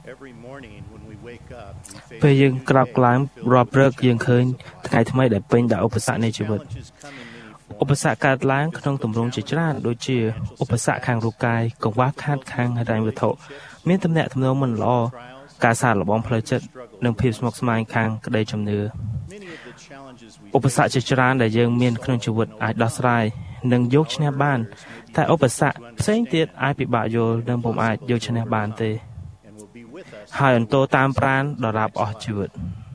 ពេលយើងក្រោកឡើងរាប់ព្រឹកយើងឃើញថ្ងៃថ្មីដែលពេញដោយឧបសគ្គនៃជីវិតឧបសគ្គកើតឡើងក្នុងទម្រង់ជាច្រើនដូចជាឧបសគ្គខាងរូបកាយកង្វះខាតខាងហិរញ្ញវត្ថុមានទំនាក់ទំនងមិនល្អការសាកល្បងផ្លូវចិត្តនិងភាពស្មុគស្មាញខាងក្តីជំនឿឧបសគ្គជាច្រើនដែលយើងមានក្នុងជីវិតអាចដោះស្រាយនិងយកឈ្នះបានតែឧបសគ្គផ្សេងទៀតអាចពិបាកយល់និងពុំអាចយកឈ្នះបានទេហើយអន្តរតាមប្រាណដរាបអស់ជីវិត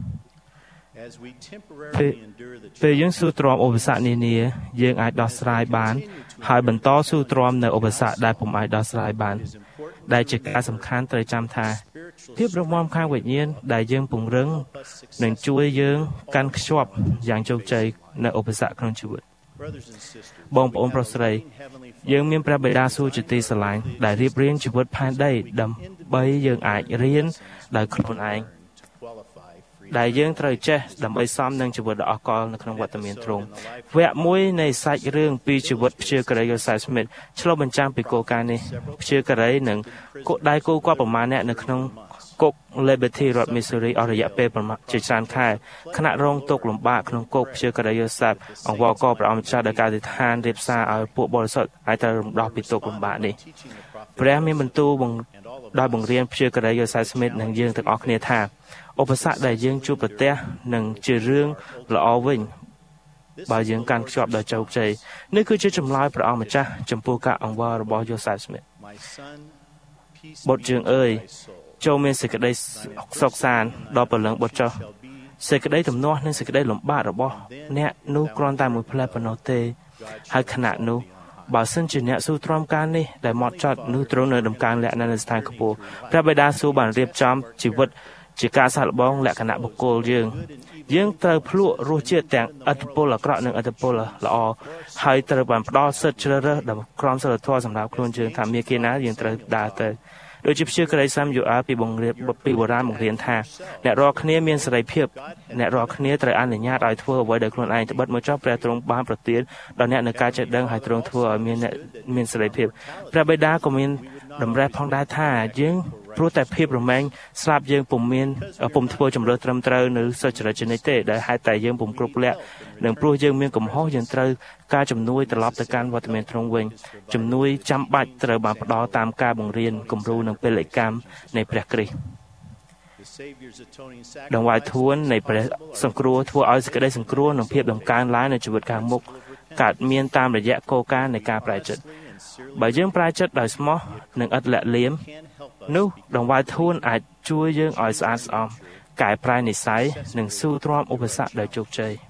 ពេលយើងស៊ូទ្រាំឧបសគ្គនានាយើងអាចដោះស្រាយបានហើយបន្តស៊ូទ្រាំនៅឧបសគ្គដែលពុំអាចដោះស្រាយបានដែលជាការសំខាន់ត្រូវចាំថាភាពរឹងមាំខាងវិញ្ញាណដែលយើងពង្រឹងនឹងជួយយើងកាន់ខ្ជាប់យ៉ាងជោគជ័យនៅឧបសគ្គក្នុងជីវិតបងប្អូនប្រុសស្រីយើងមានព្រះបិតាសួគ៌ជាទីស្រឡាញ់ដែលរៀបរៀងជីវិតផែនដីដើម្បីយើងអាចរៀនដោយខ្លួនឯងដែលយើងត្រូវចេះដើម្បីសមនឹងជីវិតដ៏អស្ចារ្យនៅក្នុងវត្តមានទ្រង់វគ្គមួយនៃសាច់រឿងពីជីវិតព្យាការី Joseph Smith ឆ្លុះបញ្ចាំងពីគោលការណ៍នេះព្យាការីនិងដៃគូគាត់ប្រមាណអ្នកនៅក្នុងគុក Liberty រដ្ឋ Missouri អស់រយៈពេលជាច្រើនខែខណៈរងទុក្ខលំបាកក្នុងគុកព្យាការី Joseph អង្វរករព្រះអង្គម្ចាស់ដោយការអធិដ្ឋានរៀបសារឲ្យពួកបរិសុទ្ធអាចត្រូវរំដោះពីទុក្ខលំបាកនេះព្រះមានបន្ទូលដោយបង្រៀនព្យាការី Joseph Smith និងយើងទាំងអស់គ្នាថាឧបសគ្គដែលយើងជួបប្រទះនឹងជារឿងល្អវិញបើយើងកាន់ខ្ជាប់ដោយជោគជ័យនេះគឺជាចម្លើយព្រះអង្គម្ចាស់ចំពោះការអង្វររបស់ Joseph Smith បុត្រយើងអើយចូលមានសេចក្តីសុខសាន្តដល់ព្រលឹងបុត្រចុះសេចក្តីទំនាស់និងសេចក្តីលំបាករបស់អ្នកនោះគ្រាន់តែមួយផ្លែប៉ុណ្ណោះទេហើយខណៈនោះបើសិនជាអ្នកស៊ូទ្រាំការនេះដែលហ្មត់ចត់នោះទ្រង់នៅដំកើងលក្ខណៈនៅស្ថានខ្ពស់ព្រះបិតាសួគ៌បានរៀបចំជីវិតជាការសាកល្បងលក្ខណៈបុគ្គលយើងត្រូវភ្លក់រសជាតិទាំងឥទ្ធិពលអាក្រក់និងឥទ្ធិពលល្អហើយត្រូវបានផ្ដល់សិទ្ធិជ្រើសរើសដល់ក្រមសីលធម៌សម្រាប់ខ្លួនយើងថាមាគ៌ាណាយើងត្រូវដើរទៅដូចជាព្យាការីសាមយូអាពីបុរាណបង្រៀនថាអ្នករាល់គ្នាមានសេរីភាពអ្នករាល់គ្នាត្រូវអនុញ្ញាតឲ្យធ្វើអ្វីដោយខ្លួនឯងត្បិតមកចុះព្រះទ្រង់បានប្រទានដល់អ្នកនៅការចេះដឹងហើយទ្រង់ធ្វើឲ្យមានសេរីភាពព្រះបិតាក៏មានតម្រេះផងដែរថាយើងព្រោះតែភាពរមែងស្លាប់យើងពុំធ្វើជំរឿត្រឹមត្រូវនៅសុចរិតជានិច្ចទេដែលហេតុតែយើងពុំគ្រប់លក្ខនិងព្រោះយើងមានកំហុសយើងត្រូវការជំនួយត្រឡប់ទៅកាន់វត្តមានទ្រង់វិញជំនួយចាំបាច់ត្រូវបានផ្ដល់តាមការបង្រៀនគំរូនិងពលិកម្មនៃព្រះគ្រីស្ទដង្វាយធួននៃព្រះសង្គ្រោះធ្វើឲ្យសេចក្តីសង្គ្រោះនិងភាពដំកើងឡើងនៅជីវិតខាងមុខកើតមានតាមរយៈគោលការណ៍នៃការប្រែចិត្តបើយើងប្រែចិត្តដោយស្មោះនិងឥតលាក់លៀមនោះដង្វាយធួនអាចជួយយើងឲ្យស្អាតស្អំកែប្រែនិស្ស័យនិងស៊ូទ្រាំឧបសគ្គដោយជោគជ័យ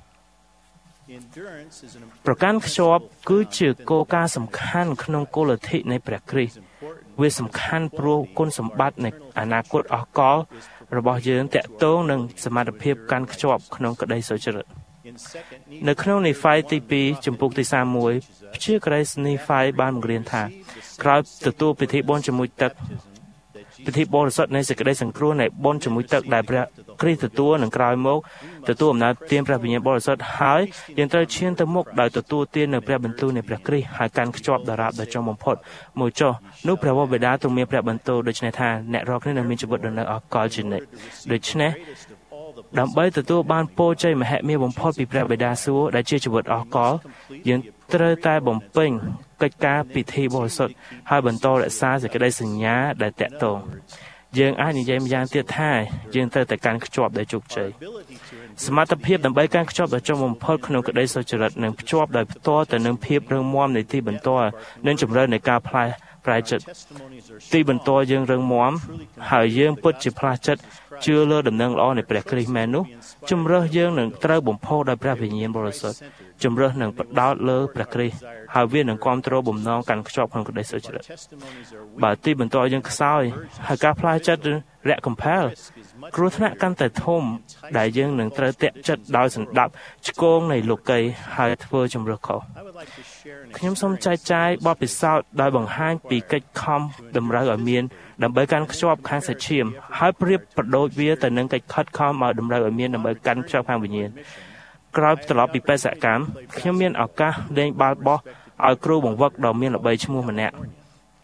ប្រកាន់ខ្ជាប់គឺជាគោលការណ៍សំខាន់ក្នុងគោលលទ្ធិនៃព្រះគ្រីស្ទវាសំខាន់ព្រោះគុណសម្បត្តិនៃអនាគតអស់កលរបស់យើងតាក់ទងនឹងសមត្ថភាពកាន់ខ្ជាប់ក្នុងក្តីសុចរិតនៅក្នុងនីហ្វៃទី2ចំពុកទី31ព្យាការីនីហ្វៃបានបង្រៀនថាក្រោយទទួលពិធីបុណ្យជាមួយទឹកពិធីបរិសុទ្ធនៃសេចក្តីសង្គ្រោះនៃបុណ្យជាមួយទឹកដែលព្រះគ្រីស្ទទទួលនឹងក្រោយមកទទួលអំណាចទានព្រះវិញ្ញាណបរិសុទ្ធហើយយើងត្រូវឈានទៅមុខដោយទទួលទាននៅព្រះបន្ទូលនៃព្រះគ្រីស្ទហើយកាន់ខ្ជាប់ដរាបដល់ចុងបំផុតមួយចុះនោះព្រះវរបិតាទ្រង់មានព្រះបន្ទូលដូច្នេះថាអ្នករាល់គ្នានឹងមានជីវិតដ៏នៅអកលជានិច្ចដូច្នេះដើម្បីទទួលបានពរជ័យមហិមាបំផុតពីព្រះបិតាសួគ៌ដែលជាជីវិតអកលយើងត្រូវតែបំពេញកិច្ចការពិធីបរិសុទ្ធហើយបន្តរក្សាសេចក្តីសញ្ញាដែលតាក់ទងយើងអាចនិយាយម្យ៉ាងទៀតថាយើងត្រូវតែកាន់ខ្ជាប់ដោយជោគជ័យសមត្ថភាពដើម្បីកាន់ខ្ជាប់ដោយចុងបំផុតក្នុងក្តីសុចរិតនិងភ្ជាប់ដោយផ្ទាល់ទៅនឹងភាពរឹងមាំនៃទីបន្ទាល់និងជម្រៅនៃការប្រែចិត្តទីបន្ទាល់យើងរឹងមាំហើយយើងពិតជាផ្លាស់ចិត្តជឿលើដំណឹងល្អនៃព្រះគ្រីស្ទមែននោះជំរើសយើងនឹងត្រូវបំផុសដោយព្រះវិញ្ញាណបរិសុទ្ធជំរើសនឹងផ្ដោតលើព្រះគ្រីស្ទហើយវានឹងគ្រប់គ្រងបំណងកាន់ខ្ជាប់ក្នុងក្តីសុចរិតបើទីបន្ទាល់យើងខ្សោយហើយការផ្លាស់ចិត្តរាក់កំផែលគ្រោះថ្នាក់កាន់តែធំដែលយើងនឹងត្រូវតាក់ចិត្តដោយសន្តាប់ឆ្គងនៃលោកីហើយធ្វើជំរើសខុសខ្ញុំសូមចែកចាយបទពិសោធន៍ដោយបង្ហាញពីកិច្ចខំតម្រូវឲ្យមានដើម្បីកាន់ខ្ជាប់ខាងសាច់ឈាមហើយប្រៀបប្រដូចវាទៅនឹងកិច្ចខិតខំឲ្យតម្រូវឲ្យមានដើម្បីកាន់ខ្ជាប់ខាងវិញ្ញាណក្រោយត្រឡប់ពីបេសកកម្មខ្ញុំមានឱកាសលេងបាល់បោះឲ្យគ្រូបង្វឹកដ៏មានល្បីឈ្មោះម្នាក់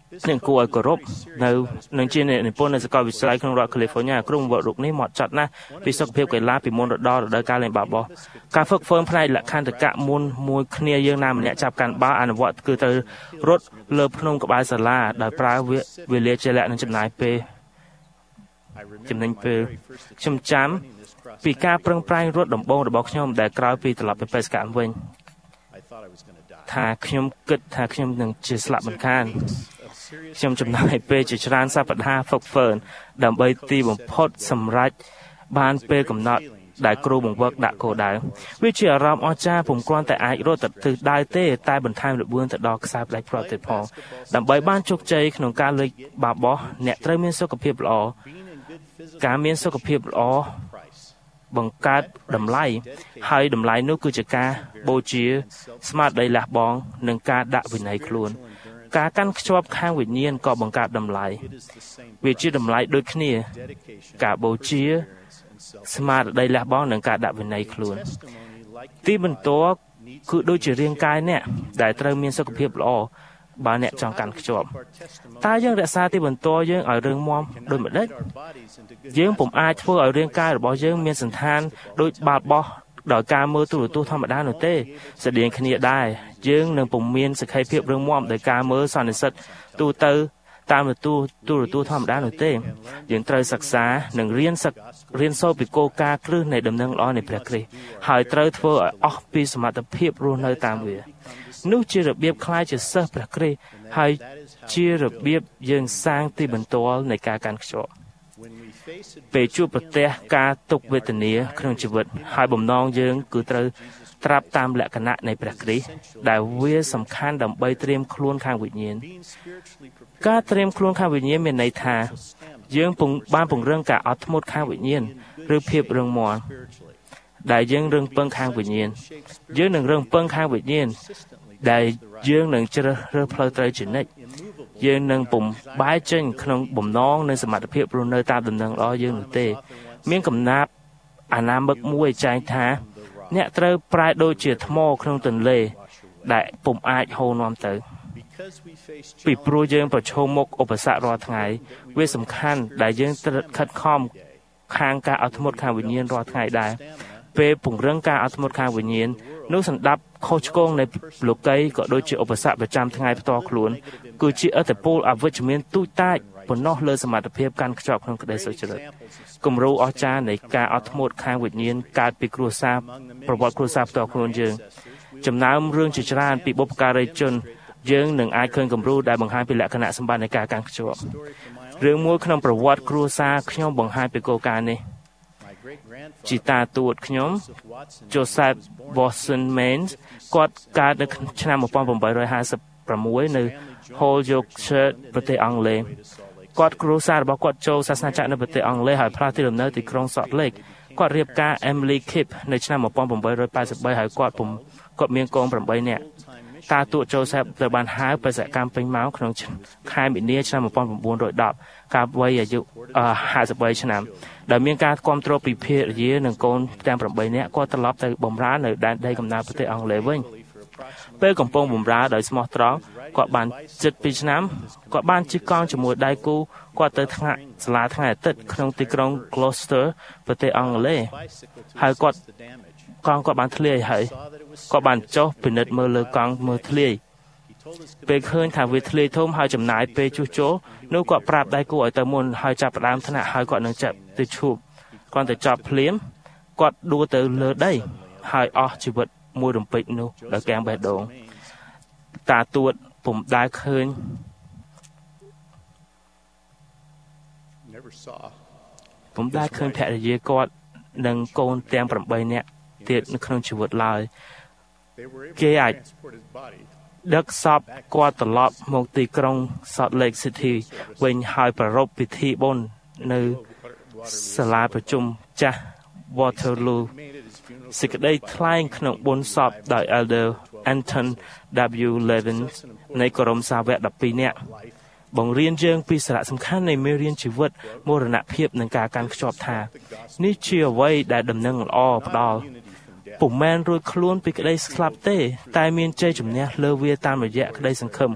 នឹងគួរឲ្យគោរពនៅនឹងជានិពន្ធនៅសាកលវិទ្យាល័យក្នុងរដ្ឋ California គ្រូបង្វឹករូបនេះមកចាត់ណាស់ពីសុខភាពកីឡាពីមុនរដូវកាលលេងបាល់បោះការហ្វឹកហ្វឺនផ្នែកលក្ខន្តិកៈមុនមួយគ្នាយើងណាម្នាក់ចាប់កាន់បាល់អនុវត្តគឺត្រូវរត់លើភ្នំក្បែរសាលាដោយប្រើវេលាជាលក្ខនឹងចំណាយពេលចំណេញពេលខ្ញុំចាំពីការប្រឹងប្រែងរត់ដំបូងរបស់ខ្ញុំដែលក្រោយពីត្រឡប់ទៅបេសកកម្មវិញថាខ្ញុំគិតថាខ្ញុំនឹងជាស្លាប់មិនខានខ្ញុំចំណាយពេលជាច្រើនសប្តាហ៍ហ្វឹកហ្វឺនដើម្បីទីបំផុតសម្រេចបានពេលកំណត់ដែលគ្រូបង្វឹកដាក់គោលដៅវាជាអារម្មណ៍អស្ចារ្យពុំគ្រាន់តែអាចរត់ទៅទិសដៅទេតែបន្ថែមល្បឿនទៅដល់ខ្សែផ្ដាច់ព្រាត់ទៀតផងដើម្បីបានជោគជ័យក្នុងការលេងបាល់បោះអ្នកត្រូវមានសុខភាពល្អការមានសុខភាពល្អបង្កើតតម្លៃហើយតម្លៃនោះគឺជាការបូជាស្មារតីលះបង់និងការដាក់វិន័យខ្លួនការកាន់ខ្ជាប់ខាងវិញ្ញាណក៏បង្កើតតម្លៃវាជាតម្លៃដូចគ្នាការបូជាស្មារតីលះបង់និងការដាក់វិន័យខ្លួនទីបន្ទាប់គឺដូចជារាងកាយអ្នកដែលត្រូវមានសុខភាពល្អបើអ្នកចង់កាន់ខ្ជាប់តើយើងរក្សាទីបន្ទាល់យើងឲ្យរឹងមាំដូចម្តេចយើងពុំអាចធ្វើឲ្យរាងកាយរបស់យើងមានសន្តានដូចបាល់បោះដោយការមើលទូរទស្សន៍ធម្មតានោះទេស្តៀងគ្នាដែរយើងនឹងពុំមានសក្ខីភាពរឹងមាំដោយការមើលសន្និសីទទូទៅតាមទូរទស្សន៍ធម្មតានោះទេយើងត្រូវសិក្សានិងរៀនសូត្រពីគោលការណ៍គ្រឹះនៃដំណឹងល្អនៃព្រះគ្រីស្ទហើយត្រូវធ្វើឲ្យអស់ពីសមត្ថភាពរស់នៅតាមវានោះជារបៀបខ្លាយជាសិស្សព្រះគ្រីស្ទហើយជារបៀបយើងសាងទីបន្ទាល់នៃការកាន់ខ្ជាប់ពេលជួបប្រទះការទុក្ខវេទនាក្នុងជីវិតហើយបំណងយើងគឺត្រូវត្រាប់តាមលក្ខណៈនៃព្រះគ្រីស្ទដែលវាសំខាន់ដើម្បីត្រៀមខ្លួនខាងវិញ្ញាណការត្រៀមខ្លួនខាងវិញ្ញាណមានន័យថាយើងបានពង្រឹងការអត់ធ្មត់ខាងវិញ្ញាណឬភាពរឹងមាំដែលយើងរឹងពឹងខាងវិញ្ញាណយើងនឹងរឹងពឹងខាងវិញ្ញាណដែលយើងនឹងជ្រើសរើសផ្លូវត្រូវជានិច្ចយើងនឹងពុំបែរចេញក្នុងបំណងនៃសមត្ថភាពរស់នៅតាមដំណឹងល្អយើងនោះទេមានកំណាព្យអាណាមិកមួយចែងថាអ្នកត្រូវប្រែដូចជាថ្មក្នុងទន្លេដែលពុំអាចហូរនាំទៅពីព្រោះយើងប្រឈមមុខឧបសគ្គរាល់ថ្ងៃវាសំខាន់ដែលយើងត្រូវខិតខំខាងការអត់ធ្មត់ខាងវិញ្ញាណរាល់ថ្ងៃដែរពេលពង្រឹងការអត់ធ្មត់ខាងវិញ្ញាណនោះសម្ដាប់ខុសឆ្គងនៃលោកីក៏ដូចជាឧបសគ្គប្រចាំថ្ងៃផ្ទាល់ខ្លួនគឺជាឥទ្ធិពលអវិជ្ជមានទូចតាចប៉ុណ្ណោះលើសមត្ថភាពកាន់ខ្ជាប់ក្នុងក្តីសុចរិតគំរូអស្ចារ្យនៃការអត់ធ្មត់ខាងវិញ្ញាណកើតពីគ្រួសារប្រវត្តិគ្រួសារផ្ទាល់ខ្លួនយើងចំណោមរឿងជាច្រើនពីបុព្វការីជនយើងនឹងអាចឃើញគំរូដែលបង្ហាញពីលក្ខណៈសម្បត្តិនៃការកាន់ខ្ជាប់រឿងមួយក្នុងប្រវត្តិគ្រួសារខ្ញុំបង្ហាញពីគោលការណ៍នេះជីតាទួតខ្ញុំ Joseph Watson Mains គាត់កើតនៅឆ្នាំ1856នៅ Hull Yorkshire ប្រទេសអង់គ្លេសគាត់គ្រួសាររបស់គាត់ចូលសាសនាចាក់នៅប្រទេសអង់គ្លេសហើយផ្លាស់ទីលំនៅទីក្រុង Salt Lake គាត់រៀបការ Emily Kipp នៅឆ្នាំ1883ហើយគាត់មានកូន8នាក់តាទួត Joseph ត្រូវបានហៅបេសកកម្មពេញម៉ោងក្នុងខែមីនាឆ្នាំ1910កាលវ័យអាយុ53ឆ្នាំដែលមានការគាំទ្រពីភរិយានិងកូនទាំង8នាក់គាត់ត្រឡប់ទៅបម្រើនៅដែនដីកំណើតប្រទេសអង់គ្លេសវិញពេលកំពុងបម្រើដោយស្មោះត្រង់គាត់បានជិត2ឆ្នាំគាត់បានជិះកង់ជាមួយដៃគូគាត់ទៅសាលាថ្ងៃអាទិត្យក្នុងទីក្រុង Gloucester ប្រទេសអង់គ្លេសហើយគាត់បានធ្លាយហើយគាត់បានចុះពិនិត្យមើលលើកង់មើលធ្លាយពេលឃើញថាវាធ្លាយធំហើយចំណាយពេលជួសជុលនោះគាត់ប្រាប់ដៃគូឲ្យទៅមុនហើយចាប់ផ្ដើមថ្នាក់ហើយគាត់នឹងចាប់ទៅឈប់គាត់ទៅចប់ភ្លាមគាត់ដួលទៅលើដីហើយអស់ជីវិតមួយរំពេចនោះដោយកាំងបេះដូងតាទួតពុំដែលឃើញភរិយាគាត់និងកូនទាំង8នាក់ទៀតនៅក្នុងជីវិតឡើយគេអាចដឹកសពគាត់ត្រឡប់មកទីក្រុង Salt Lake City វិញហើយប្រារព្ធពិធីបុណ្យនៅសាលាប្រជុំចាស់ Waterloo សេចក្តីថ្លែងក្នុងបុណ្យសពដោយ Elder Anton W. Levin នៃក្រុមសាវក12នាក់បង្រៀនយើងពីសារៈសំខាន់នៃមេរៀនជីវិតមរណភាពនិងការកាន់ខ្ជាប់ថានេះជាអ្វីដែលដំណឹងល្អផ្ដល់ពុំមែនរួចខ្លួនពីក្តីស្លាប់ទេតែមានជ័យជំនះលើវាតាមរយៈក្តីសង្ឃឹម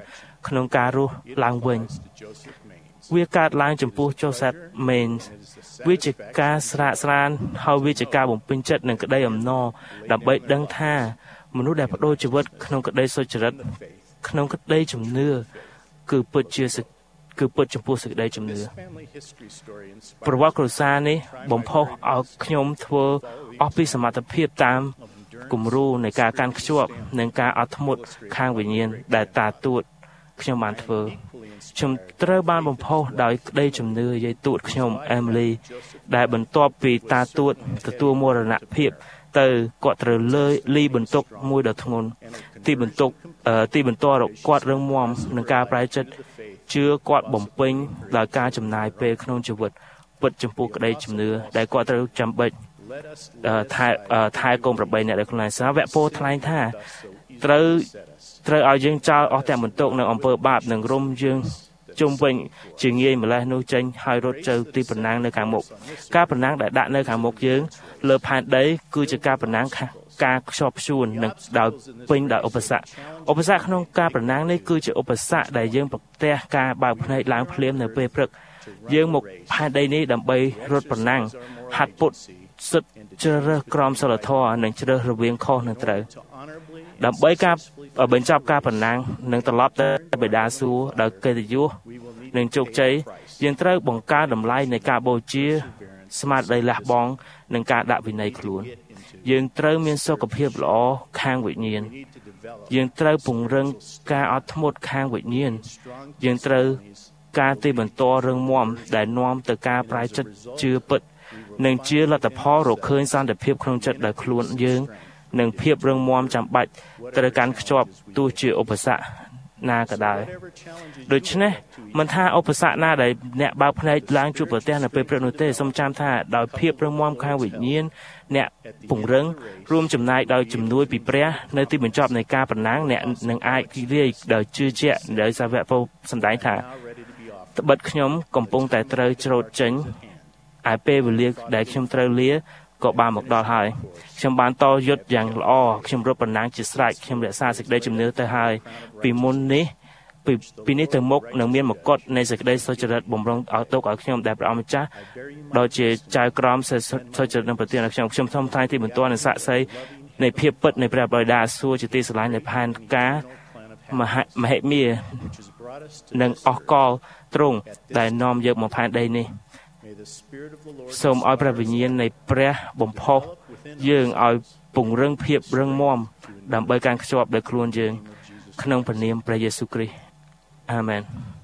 ក្នុងការរស់ឡើងវិញវាកើតឡើងចំពោះ Joseph Mains វាជាការស្រាកស្រានហើយវាជាការបំពេញចិត្តនឹងក្តីអំណរដើម្បីដឹងថាមនុស្សដែលបដូរជីវិតក្នុងក្តីសុចរិតក្នុងក្តីជំនឿគឺពិតចំពោះសេចក្តីជំនឿប្រវត្តិគ្រួសារនេះបំផុសឲ្យខ្ញុំធ្វើអស់ពីសមត្ថភាពតាមគំរូនៃការកាន់ខ្ជាប់និងការអត់ធ្មត់ខាងវិញ្ញាណដែលតាទួតខ្ញុំបានធ្វើខ្ញុំត្រូវបានបំផុសដោយក្តីជំនឿយាយទួតខ្ញុំ Emily ដែលបន្ទាប់ពីតាទួតទទួលមរណភាពទៅគាត់ត្រូវលីបន្ទុកមួយដ៏ធ្ងន់ទីបន្ទាល់គាត់រឹងមាំនឹងការប្រែចិត្តជឿគាត់បំពេញដោយការចំណាយពេលក្នុងជីវិតពិតចំពោះក្តីជំនឿដែលគាត់ត្រូវចាំបាច់ថែកូន8នាក់ដែលខ្លួនឯងសាវៈពោថ្លែងថាត្រូវឲ្យយើងចោលអស់ទាំងបន្ទុកនៅអំពើបាបនិងរុំយើងជុំវិញជាងាយម្លេះនោះចេញហើយរត់ទៅទីប្រណាំងនៅខាងមុខការប្រណាំងដែលដាក់នៅខាងមុខយើងលើផែនដីគឺជាការប្រណាំងការខ្ជាប់ខ្ជួននិងដោយពេញដោយឧបសគ្គក្នុងការប្រណាំងនេះគឺជាឧបសគ្គដែលយើងប្រទះការបើកភ្នែកឡើងភ្លាមនៅពេលព្រឹកយើងមកផែនដីនេះដើម្បីរត់ប្រណាំងហាត់ពុតសិទ្ធជ្រើសរើសក្រមសីលធម៌និងជ្រើសរវាងខុសនិងត្រូវដើម្បីការបញ្ចប់ការប្រណាំងនិងត្រឡប់ទៅបិតាសួគ៌ដោយកិត្តិយសនិងជោគជ័យយើងត្រូវបង្កើនតម្លៃនៃការបូជាស្មារតីលះបង់និងការដាក់វិន័យខ្លួនយើងត្រូវមានសុខភាពល្អខាងវិញ្ញាណយើងត្រូវពង្រឹងការអត់ធ្មត់ខាងវិញ្ញាណយើងត្រូវការទីបន្ទាល់រឹងមាំដែលនាំទៅការប្រែចិត្តជឿពិតនិងជាលទ្ធផលរកឃើញសន្តិភាពក្នុងចិត្តដោយខ្លួនយើងនិងភាពរឹងមាំចាំបាច់ត្រូវការខ្ជាប់ទោះជាឧបសគ្គណាក៏ដោយដូច្នេះមិនថាឧបសគ្គណាដែលអ្នកបើកភ្នែកឡើងជួបប្រទះនៅពេលព្រឹកនោះទេសូមចាំថាដោយភាពរឹងមាំខាងវិញ្ញាណអ្នកពង្រឹងរួមចំណែកដោយជំនួយពីព្រះនៅទីបញ្ចប់នៃការប្រណាំងអ្នកនឹងអាចរីករាយដោយជឿជាក់ដោយសាវកពោសម្ដែងថាត្បិតខ្ញុំកំពុងតែត្រូវច្រូតចេញឯពេលវេលាដែលខ្ញុំត្រូវលាក៏បានមកដល់ហើយខ្ញុំបានតយុទ្ធយ៉ាងល្អខ្ញុំរត់ប្រណាំងជាស្រេចខ្ញុំរក្សាសេចក្តីជំនឿទៅហើយពីមុននេះពីនេះទៅមុខនឹងមានមកុដនៃសេចក្តីសុចរិតបំរុងឲ្យទុកឲ្យខ្ញុំដែលព្រះអង្គម្ចាស់ដូចជាចៅក្រមសុចរិតនឹងប្រទានឲ្យខ្ញុំសូមថ្លែងទីបន្ទាល់និងសាក្សីនៃភាពពិតនៃព្រះបិតាសួគ៌ជាទីស្រឡាញ់នៃផែនការមហិមានិងអស់កលទ្រង់ដែលនាំយកមកផែនដីនេះសូមឲ្យព្រះវិញ្ញាណនៃព្រះបំផុសយើងឲ្យពង្រឹងភាពរឹងមាំដើម្បីការខ្ជាប់ដោយខ្លួនយើងក្នុងព្រះនាមព្រះយេស៊ូវគ្រីស្ទអាមែន